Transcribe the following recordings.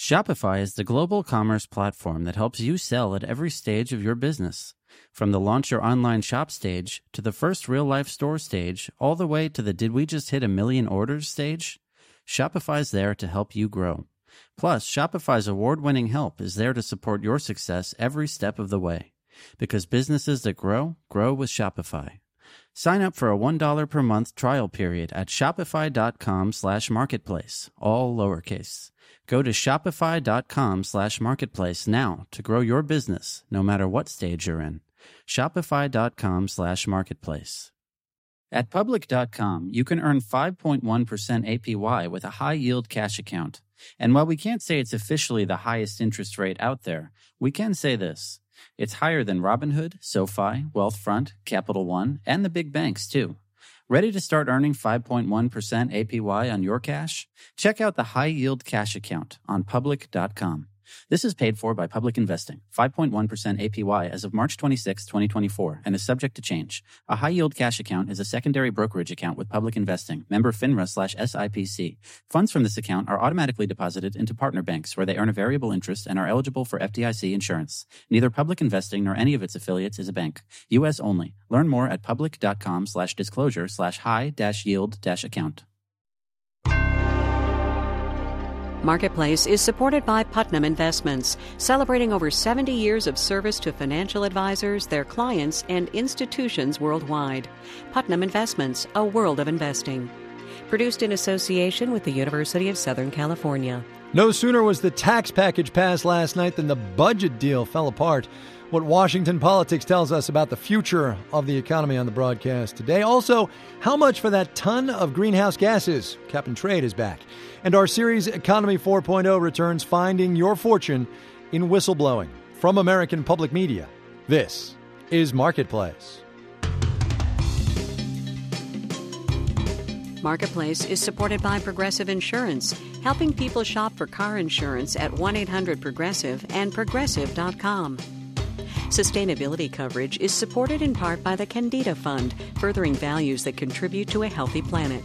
Shopify is the global commerce platform that helps you sell at every stage of your business. From the launch your online shop stage to the first real-life store stage, all the way to the did we just hit a million orders stage, Shopify's there to help you grow. Plus, Shopify's award-winning help is there to support your success every step of the way. Because businesses that grow, grow with Shopify. Sign up for a $1 per month trial period at shopify.com/marketplace, all lowercase. Go to shopify.com/marketplace now to grow your business, no matter what stage you're in. Shopify.com/marketplace. At Public.com, you can earn 5.1% APY with a high-yield cash account. And while we can't say it's officially the highest interest rate out there, we can say this. It's higher than Robinhood, SoFi, Wealthfront, Capital One, and the big banks, too. Ready to start earning 5.1% APY on your cash? Check out the high-yield cash account on Public.com. This is paid for by Public Investing, 5.1% APY as of March 26, 2024, and is subject to change. A high-yield cash account is a secondary brokerage account with Public Investing, member FINRA/SIPC. Funds from this account are automatically deposited into partner banks where they earn a variable interest and are eligible for FDIC insurance. Neither Public Investing nor any of its affiliates is a bank. U.S. only. Learn more at public.com/disclosure/high-yield-account. Marketplace is supported by Putnam Investments, celebrating over 70 years of service to financial advisors, their clients, and institutions worldwide. Putnam Investments, a world of investing. Produced in association with the University of Southern California. No sooner was the tax package passed last night than the budget deal fell apart. What Washington politics tells us about the future of the economy on the broadcast today. Also, how much for that ton of greenhouse gases? Cap and Trade is back. And our series Economy 4.0 returns, finding your fortune in whistleblowing. From American Public Media, this is Marketplace. Marketplace is supported by Progressive Insurance, helping people shop for car insurance at 1-800-PROGRESSIVE and Progressive.com. Sustainability coverage is supported in part by the Candida Fund, furthering values that contribute to a healthy planet.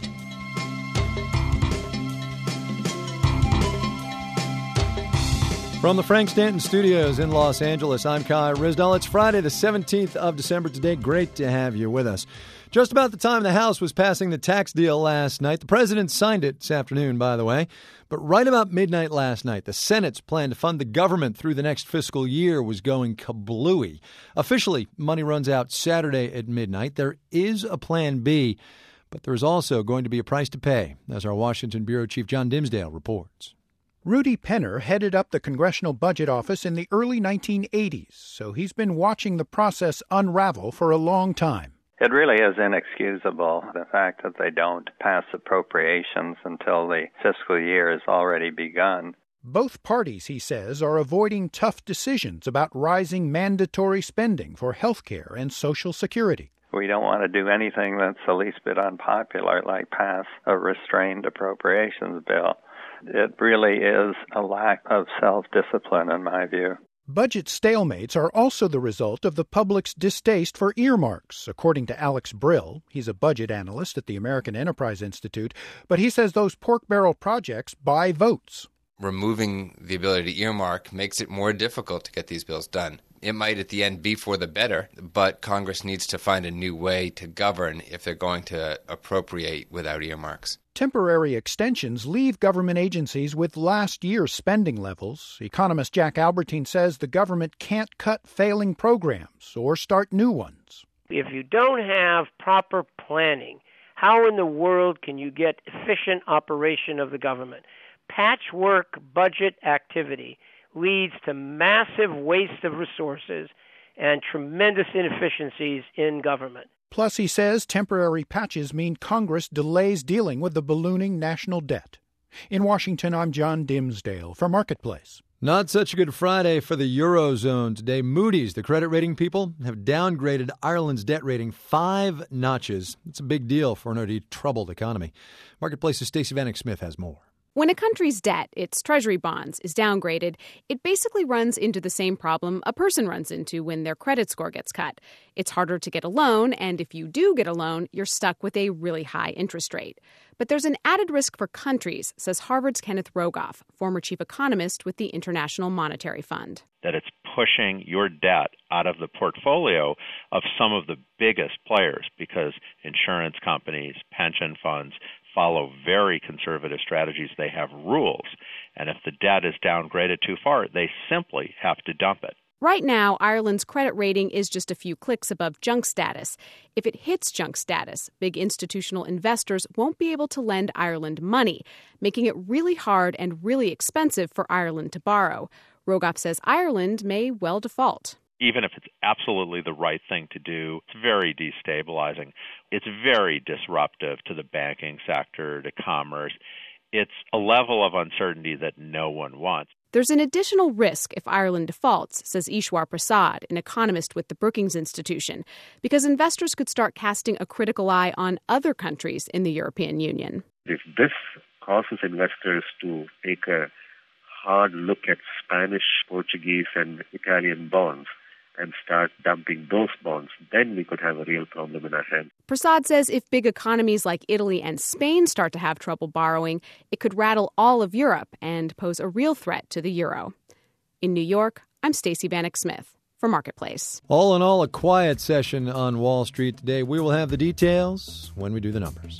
From the Frank Stanton Studios in Los Angeles, I'm Kai Ryssdal. It's Friday, the 17th of December today. Great to have you with us. Just about the time the House was passing the tax deal last night, the president signed it this afternoon, by the way. But right about midnight last night, the Senate's plan to fund the government through the next fiscal year was going kablooey. Officially, money runs out Saturday at midnight. There is a plan B, but there's also going to be a price to pay, as our Washington Bureau Chief John Dimsdale reports. Rudy Penner headed up the Congressional Budget Office in the early 1980s, so he's been watching the process unravel for a long time. It really is inexcusable, the fact that they don't pass appropriations until the fiscal year has already begun. Both parties, he says, are avoiding tough decisions about rising mandatory spending for health care and Social Security. We don't want to do anything that's the least bit unpopular, like pass a restrained appropriations bill. It really is a lack of self-discipline, in my view. Budget stalemates are also the result of the public's distaste for earmarks, according to Alex Brill. He's a budget analyst at the American Enterprise Institute, but he says those pork barrel projects buy votes. Removing the ability to earmark makes it more difficult to get these bills done. It might at the end be for the better, but Congress needs to find a new way to govern if they're going to appropriate without earmarks. Temporary extensions leave government agencies with last year's spending levels. Economist Jack Albertine says the government can't cut failing programs or start new ones. If you don't have proper planning, how in the world can you get efficient operation of the government? Patchwork budget activity leads to massive waste of resources and tremendous inefficiencies in government. Plus, he says temporary patches mean Congress delays dealing with the ballooning national debt. In Washington, I'm John Dimsdale for Marketplace. Not such a good Friday for the Eurozone today. Moody's, the credit rating people, have downgraded Ireland's debt rating 5 notches. It's a big deal for an already troubled economy. Marketplace's Stacey Vanek Smith has more. When a country's debt, its treasury bonds, is downgraded, it basically runs into the same problem a person runs into when their credit score gets cut. It's harder to get a loan, and if you do get a loan, you're stuck with a really high interest rate. But there's an added risk for countries, says Harvard's Kenneth Rogoff, former chief economist with the International Monetary Fund. That it's pushing your debt out of the portfolio of some of the biggest players because insurance companies, pension funds, follow very conservative strategies. They have rules. And if the debt is downgraded too far, they simply have to dump it. Right now, Ireland's credit rating is just a few clicks above junk status. If it hits junk status, big institutional investors won't be able to lend Ireland money, making it really hard and really expensive for Ireland to borrow. Rogoff says Ireland may well default. Even if it's absolutely the right thing to do, it's very destabilizing. It's very disruptive to the banking sector, to commerce. It's a level of uncertainty that no one wants. There's an additional risk if Ireland defaults, says Ishwar Prasad, an economist with the Brookings Institution, because investors could start casting a critical eye on other countries in the European Union. If this causes investors to take a hard look at Spanish, Portuguese, and Italian bonds, and start dumping those bonds, then we could have a real problem in our hands. Prasad says if big economies like Italy and Spain start to have trouble borrowing, it could rattle all of Europe and pose a real threat to the euro. In New York, I'm Stacey Vanek Smith for Marketplace. All in all, a quiet session on Wall Street today. We will have the details when we do the numbers.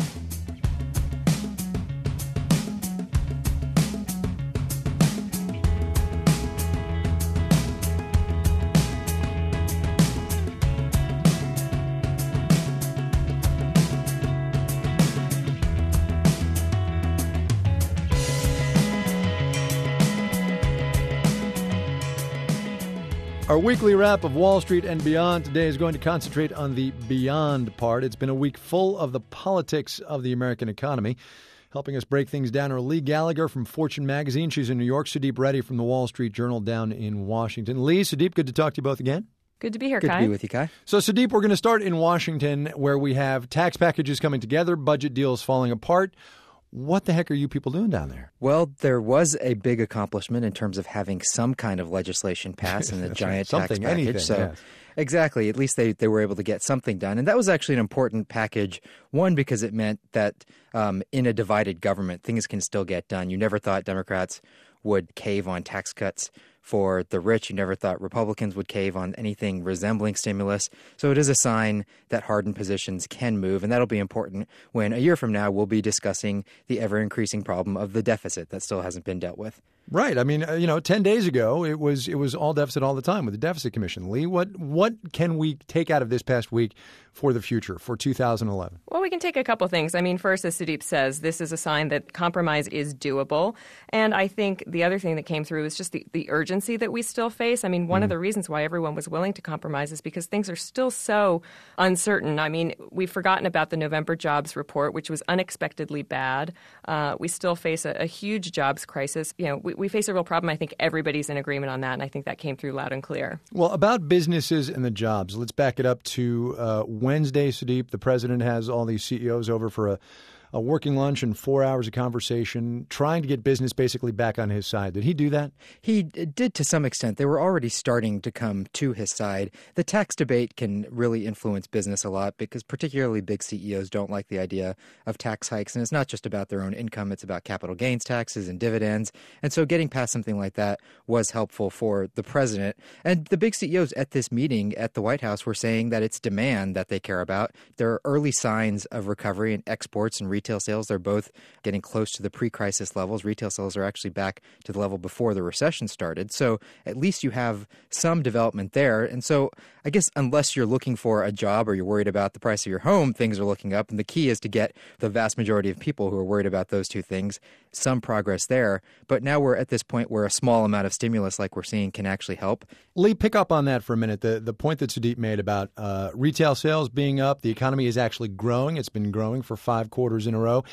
Our weekly wrap of Wall Street and beyond today is going to concentrate on the beyond part. It's been a week full of the politics of the American economy. Helping us break things down are Lee Gallagher from Fortune Magazine. She's in New York. Sudeep Reddy from the Wall Street Journal down in Washington. Lee, Sudeep, good to talk to you both again. Good to be here, Kai. Good to be with you, Kai. So, Sudeep, we're going to start in Washington, where we have tax packages coming together, budget deals falling apart. What the heck are you people doing down there? Well, there was a big accomplishment in terms of having some kind of legislation passed in the giant tax package. Anything, so, yes. Exactly. At least they were able to get something done. And that was actually an important package, one, because it meant that in a divided government, things can still get done. You never thought Democrats would cave on tax cuts for the rich. You never thought Republicans would cave on anything resembling stimulus. So it is a sign that hardened positions can move, and that'll be important when a year from now we'll be discussing the ever-increasing problem of the deficit that still hasn't been dealt with. Right. I mean, 10 days ago, it was all deficit all the time with the Deficit Commission. Lee, what can we take out of this past week for the future, for 2011? Well, we can take a couple things. I mean, first, as Sudeep says, this is a sign that compromise is doable. And I think the other thing that came through is just the urgency that we still face. I mean, one of the reasons why everyone was willing to compromise is because things are still so uncertain. I mean, we've forgotten about the November jobs report, which was unexpectedly bad. We still face a huge jobs crisis. We face a real problem. I think everybody's in agreement on that, and I think that came through loud and clear. Well, about businesses and the jobs, let's back it up to Wednesday, Sudeep. The president has all these CEOs over for a working lunch and 4 hours of conversation, trying to get business basically back on his side. Did he do that? He did to some extent. They were already starting to come to his side. The tax debate can really influence business a lot because particularly big CEOs don't like the idea of tax hikes. And it's not just about their own income. It's about capital gains taxes and dividends. And so getting past something like that was helpful for the president. And the big CEOs at this meeting at the White House were saying that it's demand that they care about. There are early signs of recovery in exports and retail sales. They're both getting close to the pre-crisis levels. Retail sales are actually back to the level before the recession started. So at least you have some development there. And so I guess unless you're looking for a job or you're worried about the price of your home, things are looking up. And the key is to get the vast majority of people who are worried about those two things, some progress there. But now we're at this point where a small amount of stimulus like we're seeing can actually help. Lee, pick up on that for a minute. The point that Sudeep made about retail sales being up, the economy is actually growing. It's been growing for 5 quarters in a row.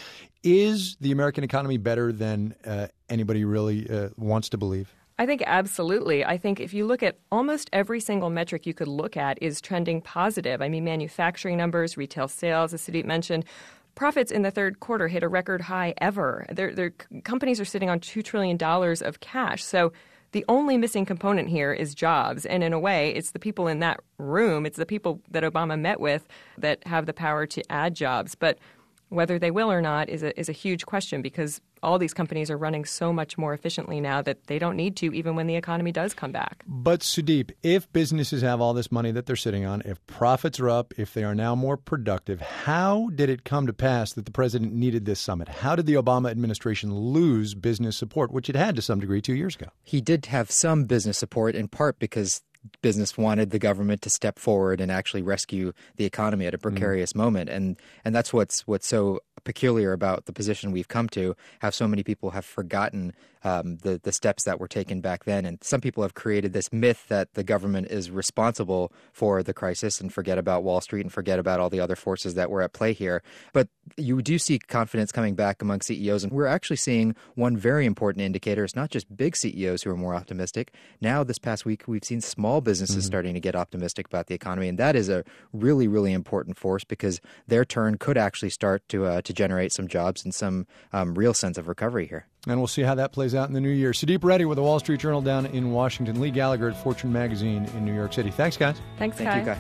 Is the American economy better than anybody really wants to believe? I think absolutely. I think if you look at almost every single metric you could look at is trending positive. I mean, manufacturing numbers, retail sales, as Sudeep mentioned, profits in the third quarter hit a record high ever. Their companies are sitting on $2 trillion of cash. So the only missing component here is jobs. And in a way, it's the people in that room, it's the people that Obama met with that have the power to add jobs. But whether they will or not is a huge question, because all these companies are running so much more efficiently now that they don't need to, even when the economy does come back. But Sudeep, if businesses have all this money that they're sitting on, if profits are up, if they are now more productive, how did it come to pass that the president needed this summit? How did the Obama administration lose business support, which it had to some degree 2 years ago? He did have some business support, in part because business wanted the government to step forward and actually rescue the economy at a precarious moment. And that's what's so peculiar about the position we've come to, how so many people have forgotten the steps that were taken back then. And some people have created this myth that the government is responsible for the crisis and forget about Wall Street and forget about all the other forces that were at play here. But you do see confidence coming back among CEOs. And we're actually seeing one very important indicator. It's not just big CEOs who are more optimistic. Now, this past week, we've seen small businesses starting to get optimistic about the economy. And that is a really, really important force, because their turn could actually start to generate some jobs and some real sense of recovery here. And we'll see how that plays out in the new year. Sudeep Reddy with the Wall Street Journal down in Washington. Lee Gallagher at Fortune Magazine in New York City. Thanks, guys. Thank you, Guy.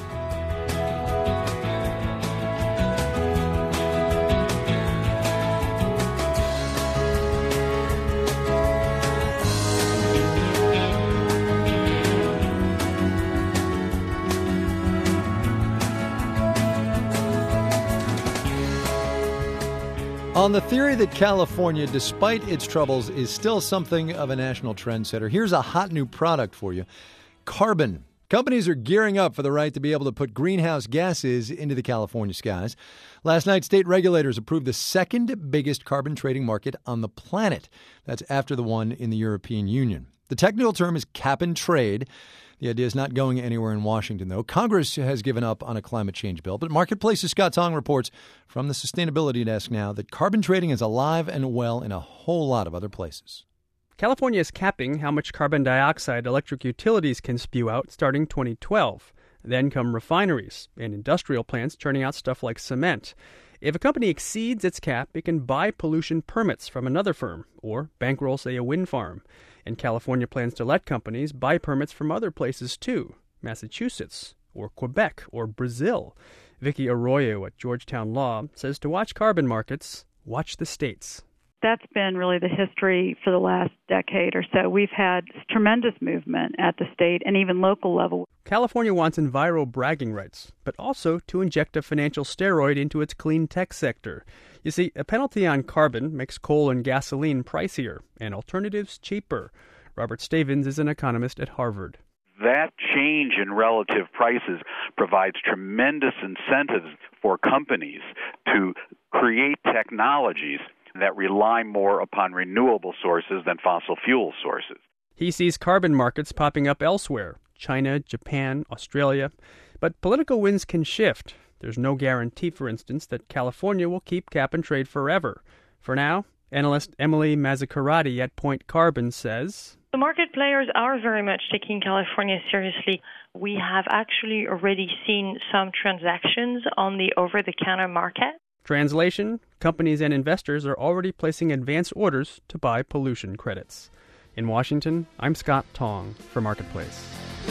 On the theory that California, despite its troubles, is still something of a national trendsetter, here's a hot new product for you. Carbon. Companies are gearing up for the right to be able to put greenhouse gases into the California skies. Last night, state regulators approved the second biggest carbon trading market on the planet. That's after the one in the European Union. The technical term is cap and trade. The idea is not going anywhere in Washington, though. Congress has given up on a climate change bill. But Marketplace's Scott Tong reports from the Sustainability Desk now that carbon trading is alive and well in a whole lot of other places. California is capping how much carbon dioxide electric utilities can spew out starting 2012. Then come refineries and industrial plants churning out stuff like cement. If a company exceeds its cap, it can buy pollution permits from another firm or bankroll, say, a wind farm. And California plans to let companies buy permits from other places too, Massachusetts or Quebec or Brazil. Vicky Arroyo at Georgetown Law says to watch carbon markets, watch the states. That's been really the history for the last decade or so. We've had tremendous movement at the state and even local level. California wants enviro bragging rights, but also to inject a financial steroid into its clean tech sector. You see, a penalty on carbon makes coal and gasoline pricier and alternatives cheaper. Robert Stavins is an economist at Harvard. That change in relative prices provides tremendous incentives for companies to create technologies that rely more upon renewable sources than fossil fuel sources. He sees carbon markets popping up elsewhere, China, Japan, Australia. But political winds can shift. There's no guarantee, for instance, that California will keep cap and trade forever. For now, analyst Emily Mazzacarati at Point Carbon says, the market players are very much taking California seriously. We have actually already seen some transactions on the over-the-counter market. Translation, companies and investors are already placing advance orders to buy pollution credits. In Washington, I'm Scott Tong for Marketplace.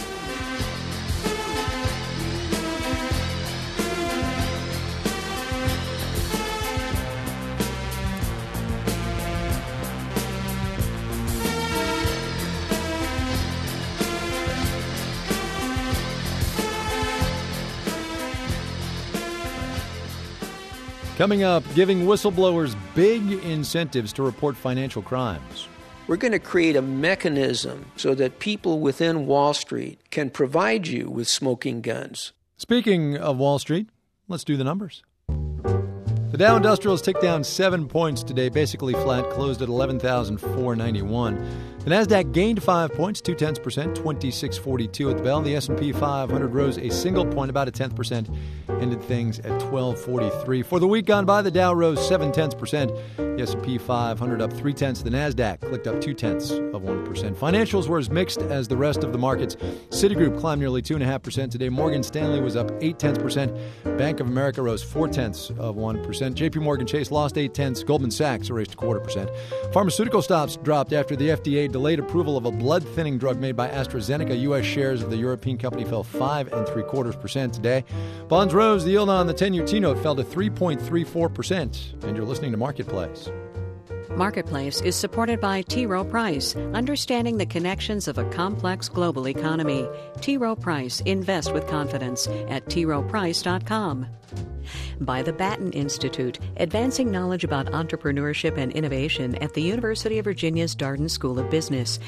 Coming up, giving whistleblowers big incentives to report financial crimes. We're going to create a mechanism so that people within Wall Street can provide you with smoking guns. Speaking of Wall Street, let's do the numbers. The Dow Industrials ticked down 7 points today, basically flat, closed at 11,491. The Nasdaq gained 5 points, 0.2%, 2642 at the bell. The S&P 500 rose a single point, about 0.1%, ended things at 1243. For the week gone by, the Dow rose 0.7%. The S&P 500 up 0.3%. The Nasdaq clicked up 0.2%. Financials were as mixed as the rest of the markets. Citigroup climbed nearly 2.5% today. Morgan Stanley was up 0.8%. Bank of America rose 0.4%. 0.5%. JP Morgan Chase lost 0.8. Goldman Sachs erased 0.25%. Pharmaceutical stocks dropped after the FDA delayed approval of a blood-thinning drug made by AstraZeneca. U.S. shares of the European company fell 5.75% today. Bonds rose. The yield on the 10-year T-note fell to 3.34%. And you're listening to Marketplace. Marketplace is supported by T. Rowe Price, understanding the connections of a complex global economy. T. Rowe Price, invest with confidence at troweprice.com. By the Batten Institute, advancing knowledge about entrepreneurship and innovation at the University of Virginia's Darden School of Business.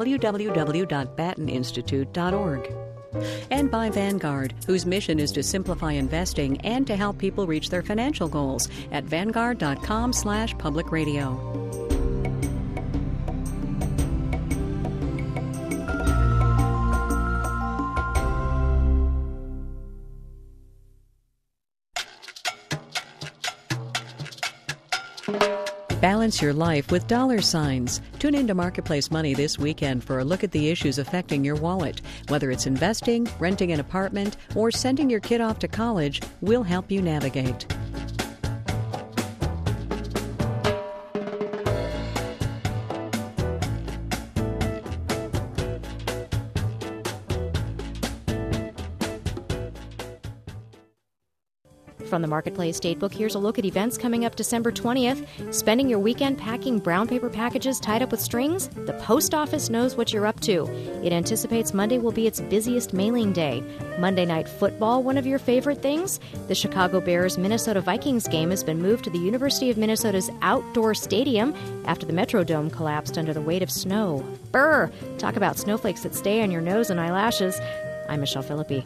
www.batteninstitute.org. And by Vanguard, whose mission is to simplify investing and to help people reach their financial goals at vanguard.com/public radio. Balance your life with dollar signs. Tune into Marketplace Money this weekend for a look at the issues affecting your wallet. Whether it's investing, renting an apartment, or sending your kid off to college, we'll help you navigate. From the Marketplace Datebook, here's a look at events coming up December 20th. Spending your weekend packing brown paper packages tied up with strings? The post office knows what you're up to. It anticipates Monday will be its busiest mailing day. Monday Night Football, one of your favorite things? The Chicago Bears-Minnesota Vikings game has been moved to the University of Minnesota's outdoor stadium after the Metrodome collapsed under the weight of snow. Brr! Talk about snowflakes that stay on your nose and eyelashes. I'm Michelle Philippi.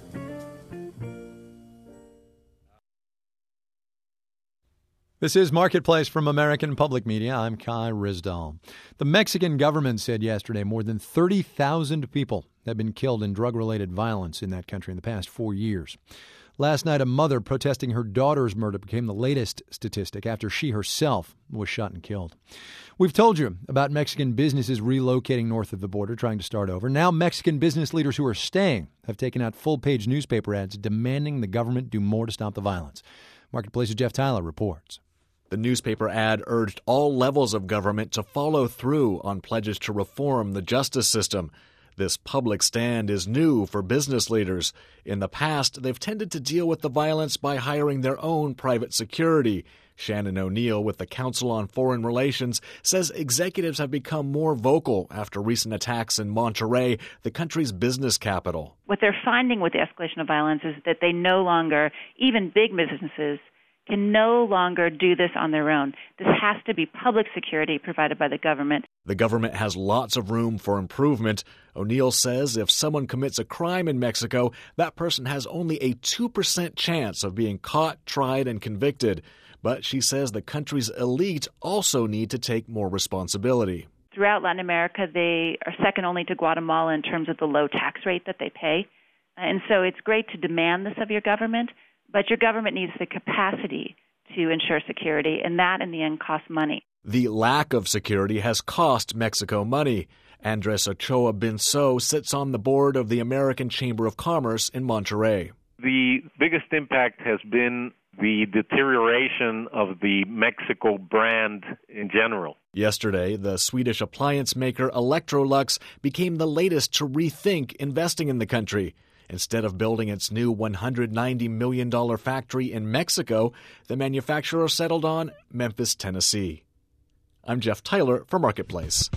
This is Marketplace from American Public Media. I'm Kai Ryssdal. The Mexican government said yesterday more than 30,000 people have been killed in drug-related violence in that country in the past 4 years. Last night, a mother protesting her daughter's murder became the latest statistic after she herself was shot and killed. We've told you about Mexican businesses relocating north of the border, trying to start over. Now Mexican business leaders who are staying have taken out full-page newspaper ads demanding the government do more to stop the violence. Marketplace's Jeff Tyler reports. The newspaper ad urged all levels of government to follow through on pledges to reform the justice system. This public stand is new for business leaders. In the past, they've tended to deal with the violence by hiring their own private security. Shannon O'Neill with the Council on Foreign Relations says executives have become more vocal after recent attacks in Monterrey, the country's business capital. What they're finding with the escalation of violence is that they no longer, even big businesses, can no longer do this on their own. This has to be public security provided by the government. The government has lots of room for improvement. O'Neill says if someone commits a crime in Mexico, that person has only a 2% chance of being caught, tried, and convicted. But she says the country's elite also need to take more responsibility. Throughout Latin America, they are second only to Guatemala in terms of the low tax rate that they pay. And so it's great to demand this of your government, but your government needs the capacity to ensure security, and that in the end costs money. The lack of security has cost Mexico money. Andres Ochoa Binso sits on the board of the American Chamber of Commerce in Monterrey. The biggest impact has been the deterioration of the Mexico brand in general. Yesterday, the Swedish appliance maker Electrolux became the latest to rethink investing in the country. Instead of building its new $190 million factory in Mexico, the manufacturer settled on Memphis, Tennessee. I'm Jeff Tyler for Marketplace.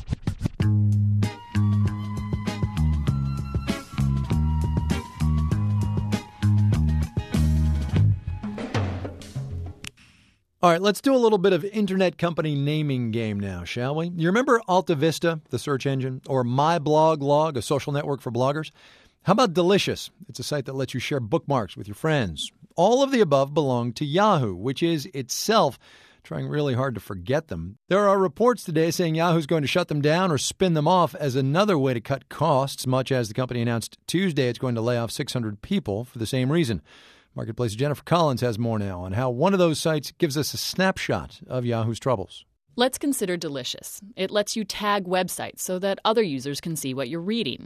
All right, let's do a little bit of internet company naming game now, shall we? You remember Alta Vista, the search engine, or MyBlogLog, a social network for bloggers? How about Delicious? It's a site that lets you share bookmarks with your friends. All of the above belong to Yahoo, which is itself trying really hard to forget them. There are reports today saying Yahoo's going to shut them down or spin them off as another way to cut costs, much as the company announced Tuesday it's going to lay off 600 people for the same reason. Marketplace's Jennifer Collins has more now on how one of those sites gives us a snapshot of Yahoo's troubles. Let's consider Delicious. It lets you tag websites so that other users can see what you're reading.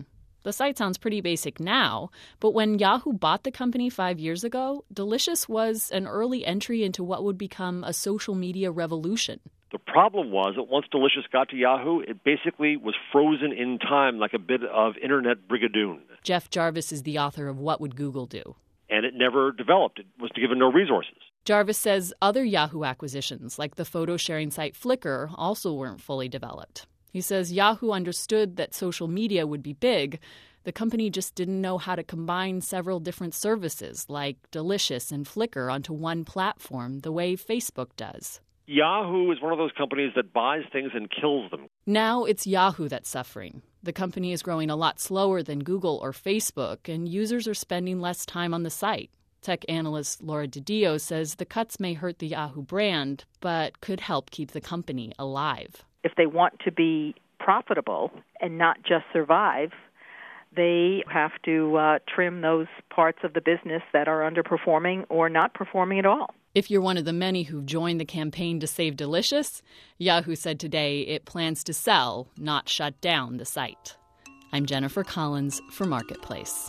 The site sounds pretty basic now, but when Yahoo bought the company 5 years ago, Delicious was an early entry into what would become a social media revolution. The problem was that once Delicious got to Yahoo, it basically was frozen in time like a bit of Internet Brigadoon. Jeff Jarvis is the author of What Would Google Do? And it never developed. It was given no resources. Jarvis says other Yahoo acquisitions, like the photo-sharing site Flickr, also weren't fully developed. He says Yahoo understood that social media would be big. The company just didn't know how to combine several different services, like Delicious and Flickr, onto one platform, the way Facebook does. Yahoo is one of those companies that buys things and kills them. Now it's Yahoo that's suffering. The company is growing a lot slower than Google or Facebook, and users are spending less time on the site. Tech analyst Laura DiDio says the cuts may hurt the Yahoo brand, but could help keep the company alive. If they want to be profitable and not just survive, they have to trim those parts of the business that are underperforming or not performing at all. If you're one of the many who've joined the campaign to save Delicious, Yahoo said today it plans to sell, not shut down, the site. I'm Jennifer Collins for Marketplace.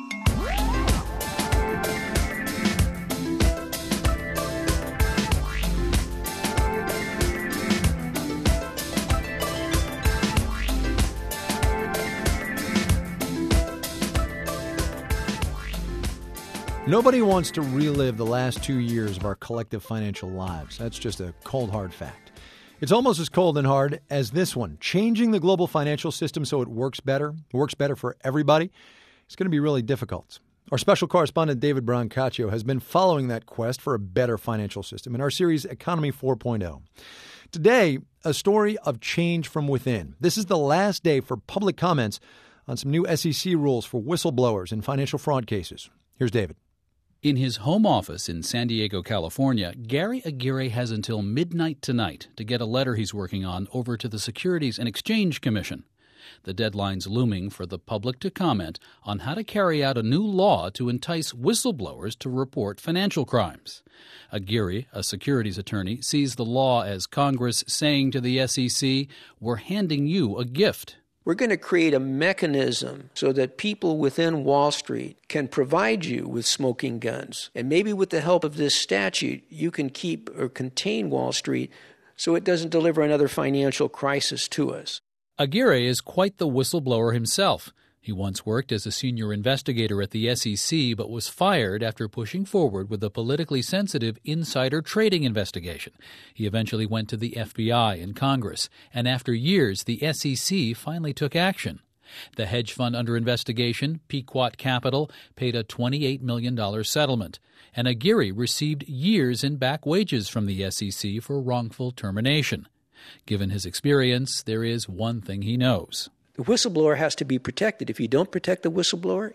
Nobody wants to relive the last 2 years of our collective financial lives. That's just a cold, hard fact. It's almost as cold and hard as this one. Changing the global financial system so it works better for everybody, it's going to be really difficult. Our special correspondent David Brancaccio has been following that quest for a better financial system in our series Economy 4.0. Today, a story of change from within. This is the last day for public comments on some new SEC rules for whistleblowers in financial fraud cases. Here's David. In his home office in San Diego, California, Gary Aguirre has until midnight tonight to get a letter he's working on over to the Securities and Exchange Commission. The deadline's looming for the public to comment on how to carry out a new law to entice whistleblowers to report financial crimes. Aguirre, a securities attorney, sees the law as Congress saying to the SEC, "We're handing you a gift." We're going to create a mechanism so that people within Wall Street can provide you with smoking guns. And maybe with the help of this statute, you can keep or contain Wall Street so it doesn't deliver another financial crisis to us. Aguirre is quite the whistleblower himself. He once worked as a senior investigator at the SEC, but was fired after pushing forward with a politically sensitive insider trading investigation. He eventually went to the FBI and Congress, and after years, the SEC finally took action. The hedge fund under investigation, Pequot Capital, paid a $28 million settlement, and Aguirre received years in back wages from the SEC for wrongful termination. Given his experience, there is one thing he knows. The whistleblower has to be protected. If you don't protect the whistleblower,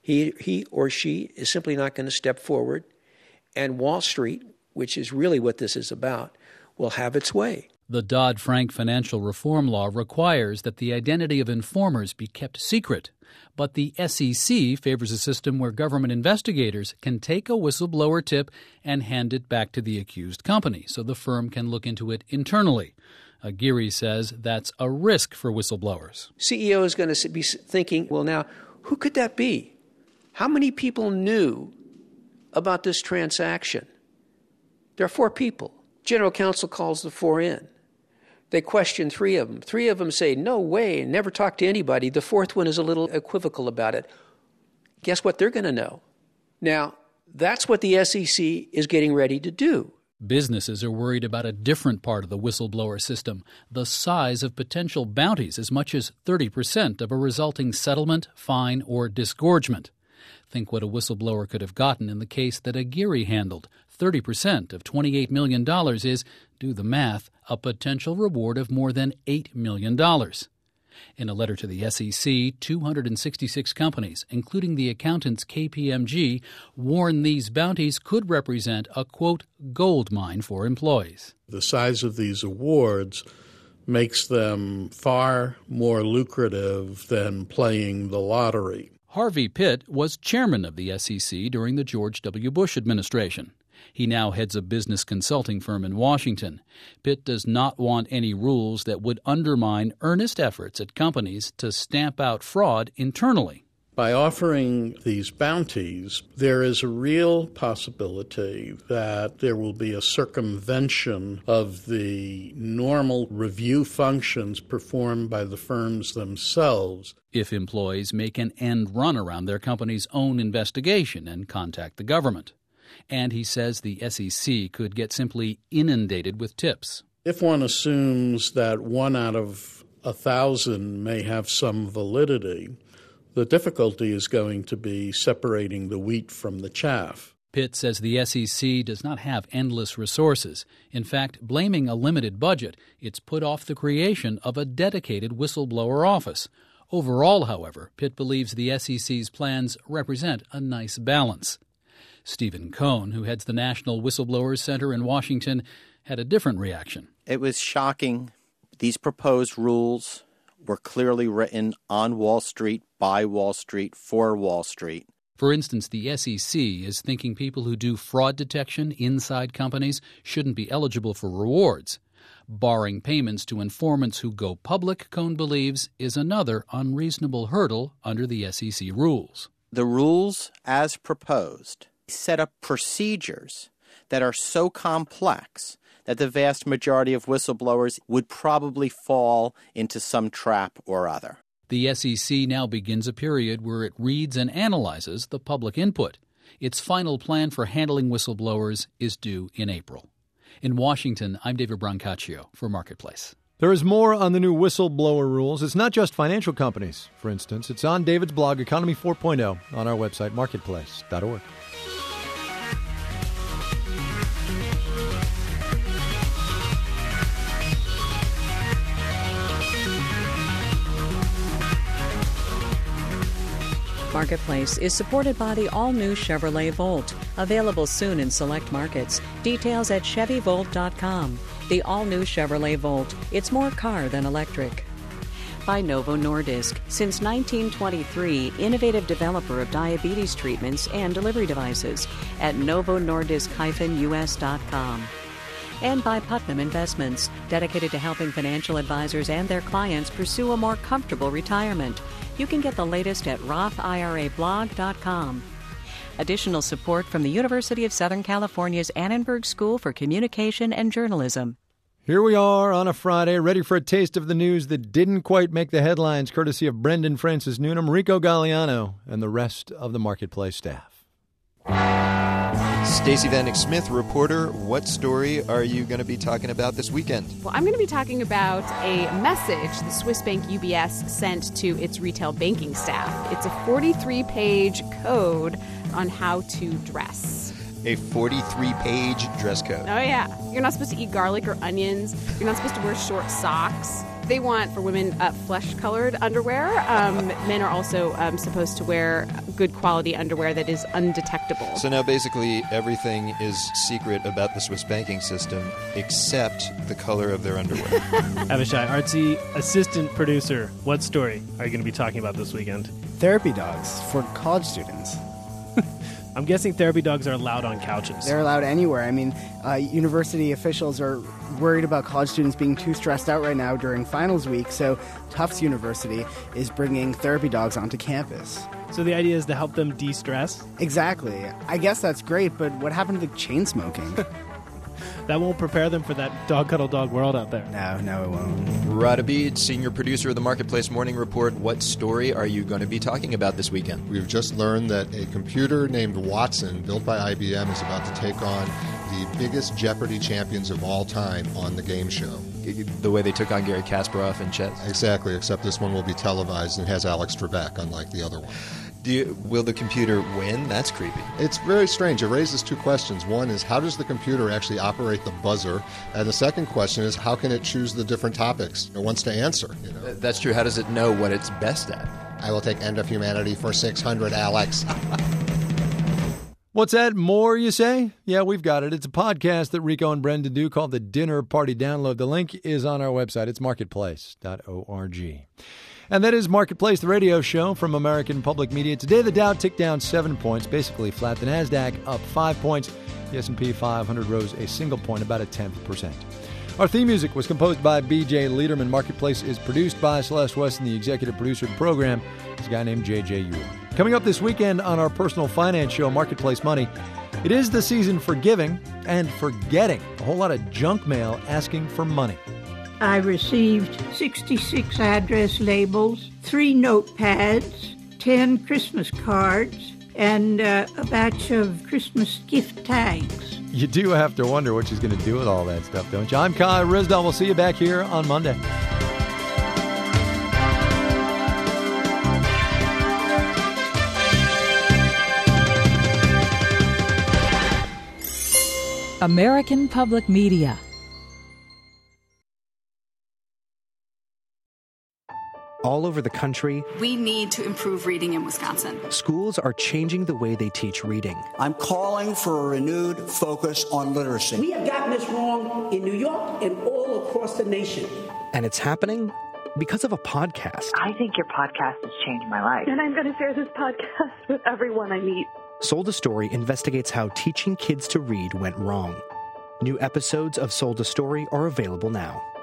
he or she is simply not going to step forward, and Wall Street, which is really what this is about, will have its way. The Dodd-Frank financial reform law requires that the identity of informers be kept secret, but the SEC favors a system where government investigators can take a whistleblower tip and hand it back to the accused company so the firm can look into it internally. Aguirre says that's a risk for whistleblowers. CEO is going to be thinking, well, now, who could that be? How many people knew about this transaction? There are 4 people. General counsel calls the 4 in. They question 3 of them. 3 of them say, no way, and never talk to anybody. The 4th one is a little equivocal about it. Guess what they're going to know? Now, that's what the SEC is getting ready to do. Businesses are worried about a different part of the whistleblower system, the size of potential bounties, as much as 30% of a resulting settlement, fine, or disgorgement. Think what a whistleblower could have gotten in the case that Aguirre handled. 30% of $28 million is, do the math, a potential reward of more than $8 million. In a letter to the SEC, 266 companies, including the accountants KPMG, warn these bounties could represent a, quote, gold mine for employees. The size of these awards makes them far more lucrative than playing the lottery. Harvey Pitt was chairman of the SEC during the George W. Bush administration. He now heads a business consulting firm in Washington. Pitt does not want any rules that would undermine earnest efforts at companies to stamp out fraud internally. By offering these bounties, there is a real possibility that there will be a circumvention of the normal review functions performed by the firms themselves. If employees make an end run around their company's own investigation and contact the government. And he says the SEC could get simply inundated with tips. If one assumes that 1 out of 1,000 may have some validity, the difficulty is going to be separating the wheat from the chaff. Pitt says the SEC does not have endless resources. In fact, blaming a limited budget, it's put off the creation of a dedicated whistleblower office. Overall, however, Pitt believes the SEC's plans represent a nice balance. Stephen Cohn, who heads the National Whistleblowers Center in Washington, had a different reaction. It was shocking. These proposed rules were clearly written on Wall Street, by Wall Street, for Wall Street. For instance, the SEC is thinking people who do fraud detection inside companies shouldn't be eligible for rewards. Barring payments to informants who go public, Cohn believes, is another unreasonable hurdle under the SEC rules. The rules, as proposed, set up procedures that are so complex that the vast majority of whistleblowers would probably fall into some trap or other. The SEC now begins a period where it reads and analyzes the public input. Its final plan for handling whistleblowers is due in April. In Washington, I'm David Brancaccio for Marketplace. There is more on the new whistleblower rules. It's not just financial companies, for instance. It's on David's blog, Economy 4.0, on our website, marketplace.org. Marketplace is supported by the all-new Chevrolet Volt, available soon in select markets. Details at ChevyVolt.com. The all-new Chevrolet Volt. It's more car than electric. By Novo Nordisk. Since 1923, innovative developer of diabetes treatments and delivery devices at novonordisk-us.com. And by Putnam Investments, dedicated to helping financial advisors and their clients pursue a more comfortable retirement. You can get the latest at RothIRAblog.com. Additional support from the University of Southern California's Annenberg School for Communication and Journalism. Here we are on a Friday, ready for a taste of the news that didn't quite make the headlines, courtesy of Brendan Francis Newnham, Rico Galliano, and the rest of the Marketplace staff. Stacey Vanek Smith, reporter, what story are you going to be talking about this weekend? Well, I'm going to be talking about a message the Swiss bank UBS sent to its retail banking staff. It's a 43-page code on how to dress. A 43-page dress code. Oh, yeah. You're not supposed to eat garlic or onions. You're not supposed to wear short socks. They want, for women, flesh-colored underwear. Men are also supposed to wear good quality underwear that is undetectable. So now basically everything is secret about the Swiss banking system except the color of their underwear. Avishai Artsy, assistant producer. What story are you going to be talking about this weekend? Therapy dogs for college students. I'm guessing therapy dogs are allowed on couches. They're allowed anywhere. I mean, university officials are worried about college students being too stressed out right now during finals week, so Tufts University is bringing therapy dogs onto campus. So the idea is to help them de-stress? Exactly. I guess that's great, but what happened to chain smoking? That won't prepare them for that dog cuddle dog world out there. No, it won't. Rod Abid, senior producer of the Marketplace Morning Report. What story are you going to be talking about this weekend? We've just learned that a computer named Watson, built by IBM, is about to take on the biggest Jeopardy champions of all time on the game show. The way they took on Gary Kasparov in chess? Exactly, except this one will be televised and has Alex Trebek, unlike the other one. Will the computer win? That's creepy. It's very strange. It raises two questions. One is, how does the computer actually operate the buzzer? And the second question is, how can it choose the different topics it wants to answer? You know? That's true. How does it know what it's best at? I will take End of Humanity for 600, Alex. What's that? More, you say? Yeah, we've got it. It's a podcast that Rico and Brendan do called The Dinner Party Download. The link is on our website. It's marketplace.org. And that is Marketplace, the radio show from American Public Media. Today, the Dow ticked down 7 points, basically flat. The NASDAQ up 5 points. The S&P 500 rose a single point, about 0.1%. Our theme music was composed by B.J. Liederman. Marketplace is produced by Celeste Weston, the executive producer of the program. It's a guy named J.J. Ewell. Coming up this weekend on our personal finance show, Marketplace Money, it is the season for giving and for getting. A whole lot of junk mail asking for money. I received 66 address labels, 3 notepads, 10 Christmas cards, and a batch of Christmas gift tags. You do have to wonder what she's going to do with all that stuff, don't you? I'm Kai Ryssdal. We'll see you back here on Monday. American Public Media. All over the country, we need to improve reading in Wisconsin. Schools are changing the way they teach reading. I'm calling for a renewed focus on literacy. We have gotten this wrong in New York and all across the nation. And it's happening because of a podcast. I think your podcast has changed my life. And I'm going to share this podcast with everyone I meet. Sold a Story investigates how teaching kids to read went wrong. New episodes of Sold a Story are available now.